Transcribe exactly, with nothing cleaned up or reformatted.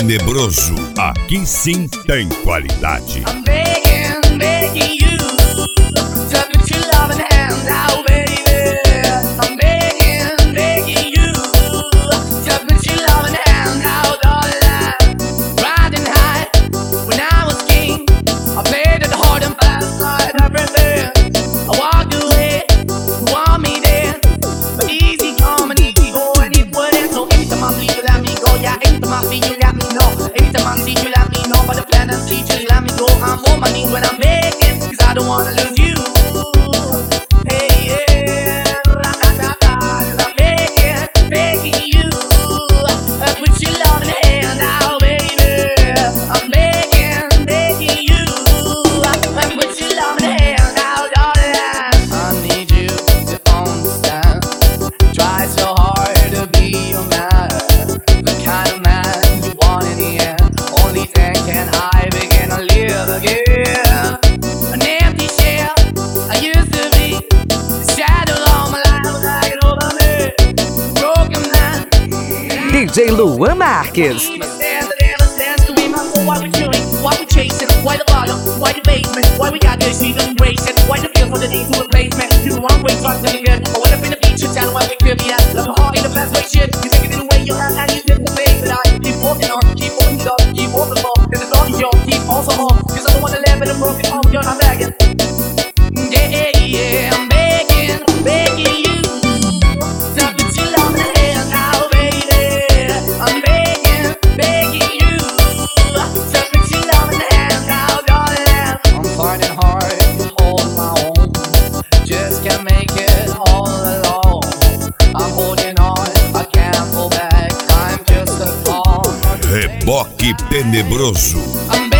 Tenebroso, aqui sim tem qualidade. I'm begging, begging you to put your loving hand out, baby. I'm begging, begging you to put your loving hand out, darling. Riding high when I was king, I played it hard and fast like everything. I walked away, you want me there, but easy come and easy go, and it wouldn't. So anytime I see you, let me go. Yeah, anytime I see you, let me know. Anytime I see you, let me know. But the plan and see you, let me go. I'm on my knees when I'm begging, cause I don't wanna lose you. Hey, yeah, ra-da-da-da, I'm begging, begging you, uh, put your loving hand out, baby. I'm begging, begging you, uh, put your loving hand out, darling. I need you to understand. Try so hard to be your man, the kind of man you want in the end. Only then can I begin to live again. An empty shell I used to be, the shadow all my life was hanging over me. Broken man, D J Luan Marques. my stand that ever stands to be my soul. Why we chewing, why we chasing, why the bottom, why the basement, why we got this even racing, why the feel for the need to replace me. You the wrong way, trying to get good. I went up in the feature town where we could be at. Love my heart in the best way, shit. You take it in the way you have, and you did the face. But I keep walking on, keep walking up, keep walking more. Cause it's all yours, keep also home. Cause I don't wanna live in a broken home, you're not begging. Yeah, yeah, I'm begging, begging you to put your loving hand out, baby. I'm begging, begging you to put your loving hand out, darling. I'm finding hard to hold my own, just can't make it all alone. I'm holding on, I can't pull back, I'm just a call. Reboque Tenebroso. I'm